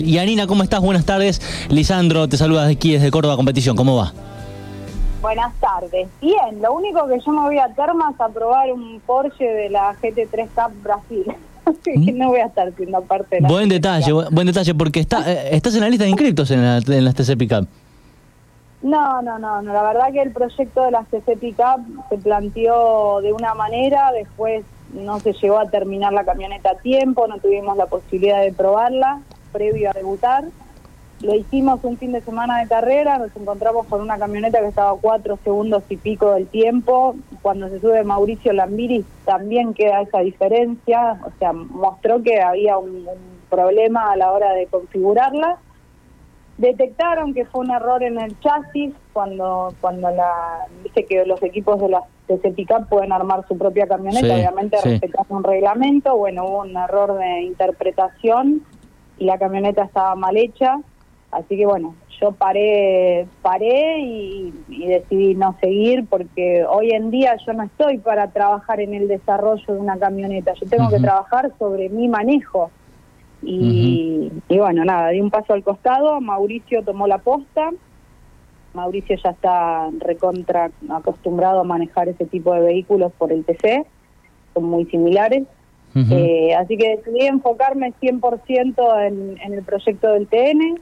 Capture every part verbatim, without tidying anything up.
Y Anina, ¿cómo estás? Buenas tardes. Lisandro te saluda de aquí desde Córdoba Competición. ¿Cómo va? Buenas tardes. Bien, lo único que yo me voy a Termas a probar un Porsche de la G T tres Cup Brasil. Así que no voy a estar siendo parte de la Buen detalle, buen, buen detalle, porque está, eh, estás en la lista de inscriptos en, la, en las T C Pickup. No, no, no, no. La verdad que el proyecto de las T C Pickup se planteó de una manera, después no se llegó a terminar la camioneta a tiempo, no tuvimos la posibilidad de probarla previo a debutar. Lo hicimos un fin de semana de carrera, nos encontramos con una camioneta que estaba a cuatro segundos y pico del tiempo. Cuando se sube Mauricio Lambiris también queda esa diferencia, o sea, mostró que había un, un problema a la hora de configurarla. Detectaron que fue un error en el chasis, cuando cuando la dice que los equipos de las T C Pickup pueden armar su propia camioneta, sí, obviamente sí, respetando un reglamento. Bueno, hubo un error de interpretación y la camioneta estaba mal hecha. Así que bueno, yo paré paré y, y decidí no seguir, porque hoy en día yo no estoy para trabajar en el desarrollo de una camioneta, yo tengo uh-huh. que trabajar sobre mi manejo. Y, uh-huh. y bueno, nada, di un paso al costado, Mauricio tomó la posta, Mauricio ya está recontra acostumbrado a manejar ese tipo de vehículos por el T C, son muy similares. Uh-huh. eh, así que decidí enfocarme cien por ciento en, en el proyecto del T N.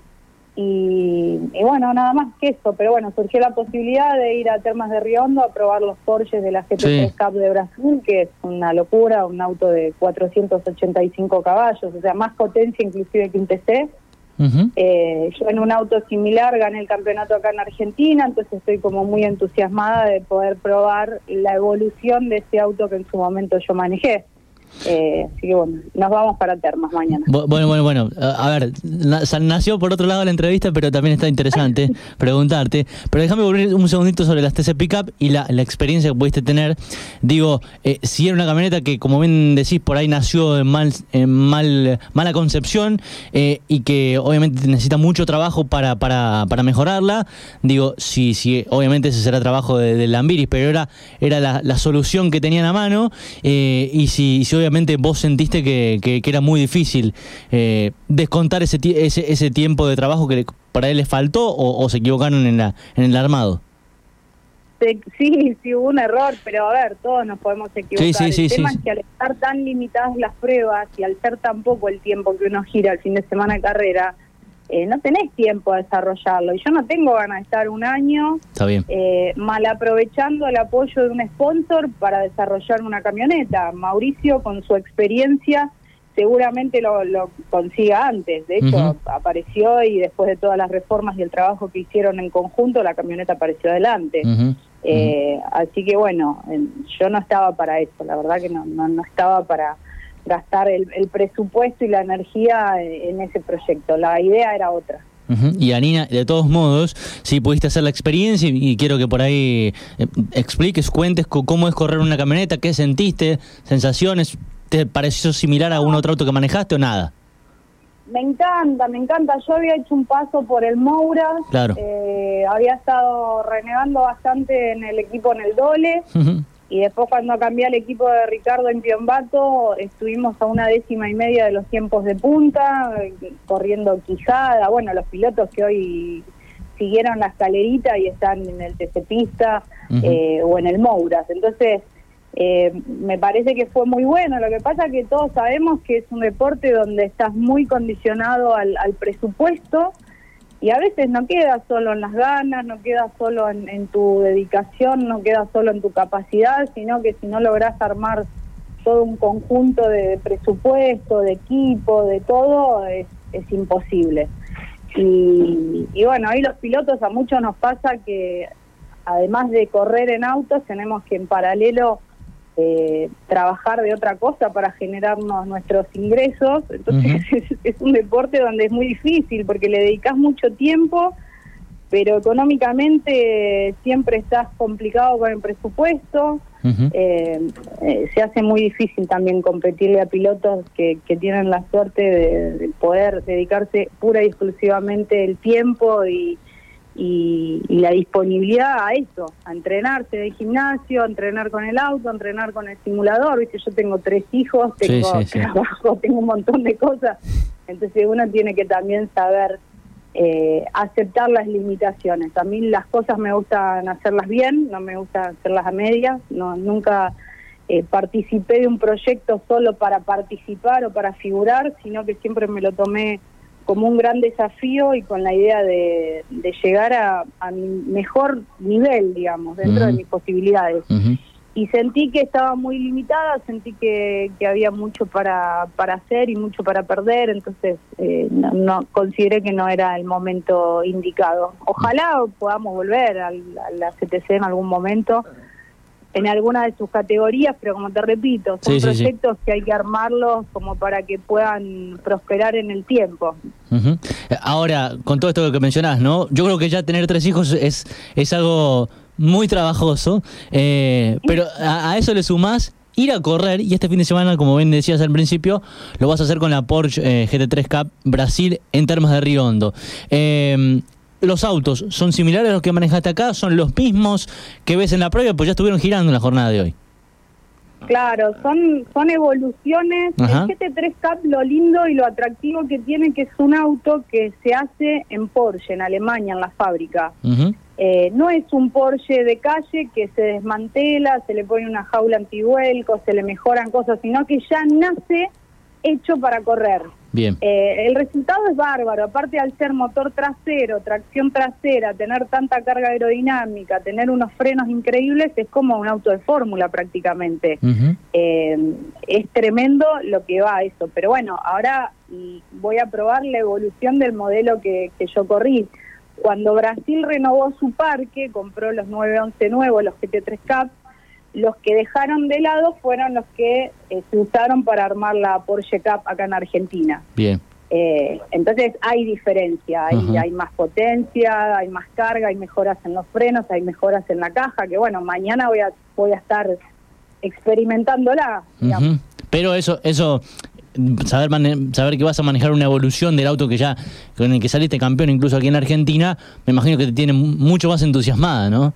Y, y bueno, nada más que eso, pero bueno, surgió la posibilidad de ir a Termas de Riondo a probar los Porsches de la G T tres sí. Cup de Brasil, que es una locura, un auto de cuatrocientos ochenta y cinco caballos, o sea, más potencia inclusive que un T C. Uh-huh. eh, yo en un auto similar gané el campeonato acá en Argentina, entonces estoy como muy entusiasmada de poder probar la evolución de ese auto que en su momento yo manejé. Eh, así que bueno, nos vamos para Termas mañana. Bueno, bueno, bueno, a ver, nació por otro lado la entrevista, pero también está interesante preguntarte, pero déjame volver un segundito sobre las T C Pickup y la, la experiencia que pudiste tener. Digo, eh, si era una camioneta que, como bien decís, por ahí nació en mal, en mal mala concepción eh, y que obviamente necesita mucho trabajo para, para, para mejorarla, digo, si, si obviamente ese será trabajo de, de Lambiris, pero era, era la, la solución que tenían a mano, eh, y si, si obviamente vos sentiste que, que, que era muy difícil eh, descontar ese, ese ese tiempo de trabajo que le, para él les faltó, o, o se equivocaron en la en el armado. Sí, sí hubo un error, pero a ver, todos nos podemos equivocar. Sí, sí, sí, el tema sí. es que al estar tan limitadas las pruebas y al ser tan poco el tiempo que uno gira el fin de semana de carrera, Eh, no tenés tiempo a desarrollarlo, y yo no tengo ganas de estar un año Está bien. Eh, mal aprovechando el apoyo de un sponsor para desarrollar una camioneta. Mauricio, con su experiencia, seguramente lo, lo consiga antes. De hecho, uh-huh. apareció, y después de todas las reformas y el trabajo que hicieron en conjunto, la camioneta apareció adelante. Uh-huh. Eh, uh-huh. Así que bueno, yo no estaba para eso, la verdad que no, no, no estaba para gastar el, el presupuesto y la energía en ese proyecto. La idea era otra. Uh-huh. Y Anina, de todos modos, si pudiste hacer la experiencia, y, y quiero que por ahí eh, expliques, cuentes c- cómo es correr una camioneta, qué sentiste, sensaciones, ¿te pareció similar a algún otro auto que manejaste o nada? Me encanta, me encanta. Yo había hecho un paso por el Moura, claro. eh, había estado renegando bastante en el equipo en el Dole, uh-huh. y después cuando cambié al equipo de Ricardo en Piombato, estuvimos a una décima y media de los tiempos de punta, corriendo Quijada, bueno, los pilotos que hoy siguieron la escalerita y están en el T C Pista, uh-huh. eh, o en el Mouras. Entonces, eh, me parece que fue muy bueno. Lo que pasa es que todos sabemos que es un deporte donde estás muy condicionado al, al presupuesto, y a veces no queda solo en las ganas, no queda solo en, en tu dedicación, no queda solo en tu capacidad, sino que si no lográs armar todo un conjunto de, de presupuesto, de equipo, de todo, es, es imposible. Y, y bueno, ahí los pilotos, a muchos nos pasa que además de correr en autos, tenemos que en paralelo Eh, trabajar de otra cosa para generarnos nuestros ingresos. Entonces uh-huh. es, es un deporte donde es muy difícil, porque le dedicás mucho tiempo, pero económicamente siempre estás complicado con el presupuesto. Uh-huh. eh, eh, se hace muy difícil también competirle a pilotos que, que tienen la suerte de, de poder dedicarse pura y exclusivamente el tiempo y y, y la disponibilidad a eso, a entrenarse de gimnasio, a entrenar con el auto, a entrenar con el simulador. ¿Viste? Yo tengo tres hijos, tengo sí, sí, sí. trabajo, tengo un montón de cosas, entonces uno tiene que también saber eh, aceptar las limitaciones. A mí las cosas me gustan hacerlas bien, no me gusta hacerlas a medias, no, nunca eh, participé de un proyecto solo para participar o para figurar, sino que siempre me lo tomé como un gran desafío y con la idea de, de llegar a, a mi mejor nivel, digamos, dentro uh-huh. de mis posibilidades. Uh-huh. Y sentí que estaba muy limitada, sentí que, que había mucho para, para hacer y mucho para perder, entonces eh, no, no consideré que no era el momento indicado. Ojalá podamos volver a la, a la C T C en algún momento, en alguna de sus categorías, pero como te repito, son sí, proyectos sí, sí. que hay que armarlos como para que puedan prosperar en el tiempo. Uh-huh. Ahora, con todo esto que mencionás, ¿no? Yo creo que ya tener tres hijos es, es algo muy trabajoso, eh, pero a, a eso le sumás ir a correr, y este fin de semana, como bien decías al principio, lo vas a hacer con la Porsche eh, G T tres Cup Brasil en Termas de Río Hondo. Eh, ¿Los autos son similares a los que manejaste acá? ¿Son los mismos que ves en la prueba? Pues ya estuvieron girando en la jornada de hoy. Claro, son son evoluciones. Ajá. El G T tres Cup, lo lindo y lo atractivo que tiene, que es un auto que se hace en Porsche, en Alemania, en la fábrica. Uh-huh. Eh, no es un Porsche de calle que se desmantela, se le pone una jaula antivuelco, se le mejoran cosas, sino que ya nace hecho para correr. Bien. Eh, el resultado es bárbaro, aparte al ser motor trasero, tracción trasera, tener tanta carga aerodinámica, tener unos frenos increíbles, es como un auto de fórmula prácticamente. Uh-huh. Eh, es tremendo lo que va a eso, pero bueno, ahora voy a probar la evolución del modelo que, que yo corrí. Cuando Brasil renovó su parque, compró los nueve once nuevos, los G T tres Cup, los que dejaron de lado fueron los que eh, se usaron para armar la Porsche Cup acá en Argentina. Bien. Eh, entonces hay diferencia, hay, uh-huh. hay más potencia, hay más carga, hay mejoras en los frenos, hay mejoras en la caja, que bueno, mañana voy a voy a estar experimentándola. Uh-huh. Pero eso, eso saber mane- saber que vas a manejar una evolución del auto que ya con el que saliste campeón incluso aquí en Argentina, me imagino que te tiene mucho más entusiasmada, ¿no?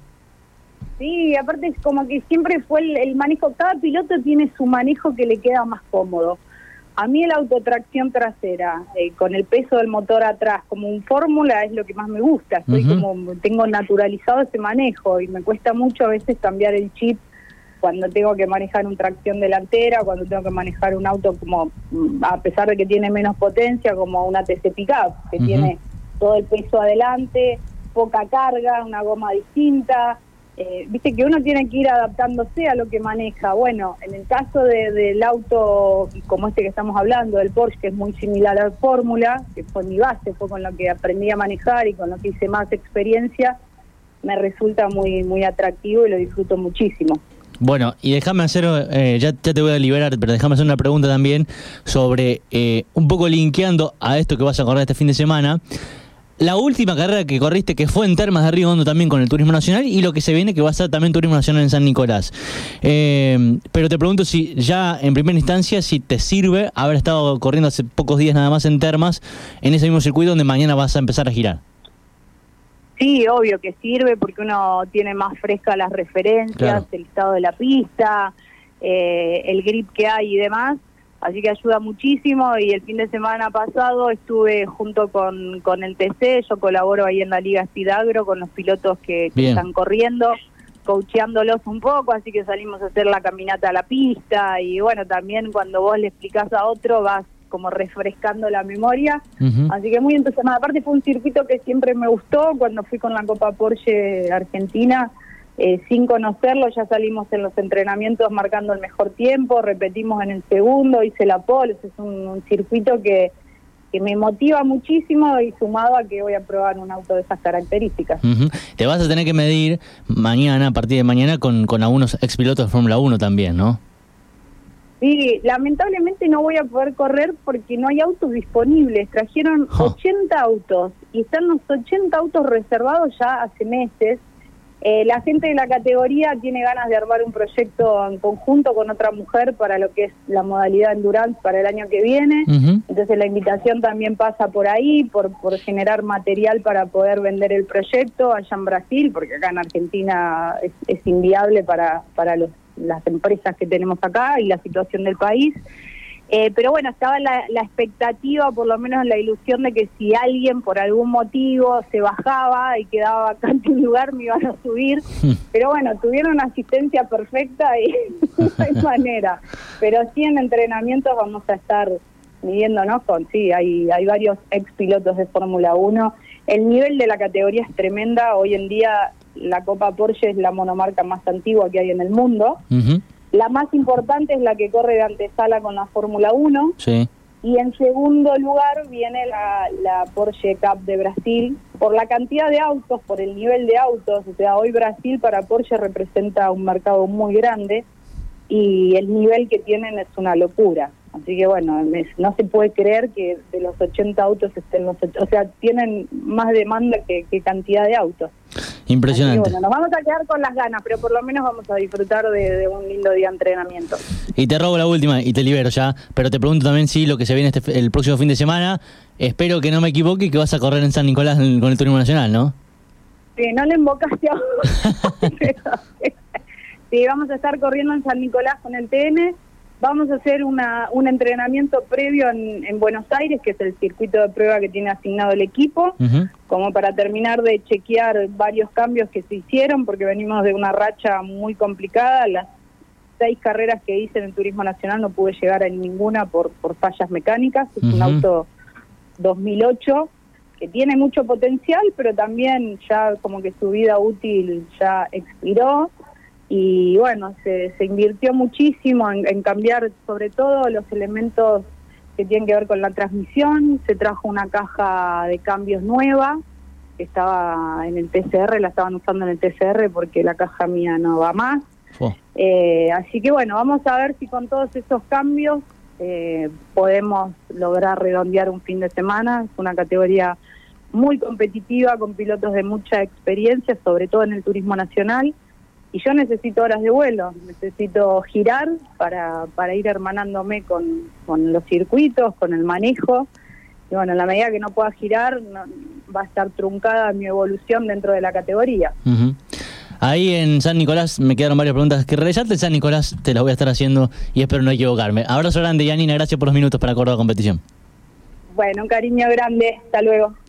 Sí, aparte es como que siempre fue el, el manejo, cada piloto tiene su manejo que le queda más cómodo. A mí el autotracción trasera, eh, con el peso del motor atrás, como un fórmula, es lo que más me gusta. Estoy uh-huh. como, tengo naturalizado ese manejo y me cuesta mucho a veces cambiar el chip cuando tengo que manejar un tracción delantera, cuando tengo que manejar un auto como, a pesar de que tiene menos potencia, como una T C Pickup, que uh-huh. tiene todo el peso adelante, poca carga, una goma distinta. Eh, viste que uno tiene que ir adaptándose a lo que maneja. Bueno, en el caso de, del auto como este que estamos hablando, del Porsche, que es muy similar al Fórmula, que fue mi base, fue con lo que aprendí a manejar y con lo que hice más experiencia, me resulta muy muy atractivo y lo disfruto muchísimo. Bueno, y déjame hacer, eh, ya, ya te voy a liberar, pero déjame hacer una pregunta también sobre, eh, un poco linkeando a esto que vas a correr este fin de semana. La última carrera que corriste, que fue en Termas de Río Hondo también con el Turismo Nacional, y lo que se viene que va a ser también Turismo Nacional en San Nicolás. Eh, pero te pregunto si ya en primera instancia, si te sirve haber estado corriendo hace pocos días nada más en Termas, en ese mismo circuito donde mañana vas a empezar a girar. Sí, obvio que sirve porque uno tiene más fresca las referencias, claro. el estado de la pista, eh, el grip que hay y demás. Así que ayuda muchísimo, y el fin de semana pasado estuve junto con, con el T C, yo colaboro ahí en la Liga Speed Agro con los pilotos que, que están corriendo, coacheándolos un poco, así que salimos a hacer la caminata a la pista, y bueno, también cuando vos le explicás a otro vas como refrescando la memoria, uh-huh. así que muy entusiasmada. Aparte fue un circuito que siempre me gustó, cuando fui con la Copa Porsche Argentina, Eh, sin conocerlo, ya salimos en los entrenamientos marcando el mejor tiempo, repetimos en el segundo, hice la pole. Es un, un circuito que, que me motiva muchísimo, y sumado a que voy a probar un auto de esas características. Uh-huh. Te vas a tener que medir mañana, a partir de mañana, con, con algunos expilotos de Fórmula uno también, ¿no? Sí, lamentablemente no voy a poder correr porque no hay autos disponibles. Trajeron oh. ochenta autos y están los ochenta autos reservados ya hace meses. Eh, la gente de la categoría tiene ganas de armar un proyecto en conjunto con otra mujer para lo que es la modalidad endurance para el año que viene. Uh-huh. Entonces la invitación también pasa por ahí, por, por generar material para poder vender el proyecto allá en Brasil, porque acá en Argentina es, es inviable para, para los, las empresas que tenemos acá y la situación del país. Eh, pero bueno, estaba la, la expectativa, por lo menos la ilusión de que si alguien por algún motivo se bajaba y quedaba vacante un lugar, me iban a subir. Pero bueno, tuvieron una asistencia perfecta y no hay manera. Pero sí en entrenamientos vamos a estar midiéndonos con, sí, hay, hay varios ex pilotos de Fórmula uno. El nivel de la categoría es tremenda. Hoy en día la Copa Porsche es la monomarca más antigua que hay en el mundo. Uh-huh. La más importante es la que corre de antesala con la Fórmula uno. Sí. Y en segundo lugar viene la, la Porsche Cup de Brasil, por la cantidad de autos, por el nivel de autos. O sea, hoy Brasil para Porsche representa un mercado muy grande y el nivel que tienen es una locura. Así que bueno, no se puede creer que de los ochenta autos estén los... O sea, tienen más demanda que, que cantidad de autos. Impresionante. Así que, bueno, nos vamos a quedar con las ganas, pero por lo menos vamos a disfrutar de, de un lindo día de entrenamiento. Y te robo la última y te libero ya, pero te pregunto también si lo que se viene este, el próximo fin de semana, espero que no me equivoque, que vas a correr en San Nicolás con el Turismo Nacional, ¿no? Sí, no le invocaste a vos. Sí, vamos a estar corriendo en San Nicolás con el T N. Vamos a hacer una, un entrenamiento previo en, en Buenos Aires, que es el circuito de prueba que tiene asignado el equipo, uh-huh. como para terminar de chequear varios cambios que se hicieron, porque venimos de una racha muy complicada. Las seis carreras que hice en el Turismo Nacional no pude llegar a ninguna por, por fallas mecánicas. Es uh-huh. un auto dos mil ocho que tiene mucho potencial, pero también ya como que su vida útil ya expiró. Y bueno, se, se invirtió muchísimo en, en cambiar sobre todo los elementos que tienen que ver con la transmisión. Se trajo una caja de cambios nueva, que estaba en el T C R, la estaban usando en el T C R porque la caja mía no va más. Oh. Eh, así que bueno, vamos a ver si con todos esos cambios eh, podemos lograr redondear un fin de semana. Es una categoría muy competitiva, con pilotos de mucha experiencia, sobre todo en el Turismo Nacional. Y yo necesito horas de vuelo, necesito girar para, para ir hermanándome con, con los circuitos, con el manejo. Y bueno, en la medida que no pueda girar, no, va a estar truncada mi evolución dentro de la categoría. Uh-huh. Ahí en San Nicolás me quedaron varias preguntas que realizarte. En San Nicolás te las voy a estar haciendo y espero no equivocarme. Abrazo grande, Janina, gracias por los minutos para Córdoba Competición. Bueno, un cariño grande, hasta luego.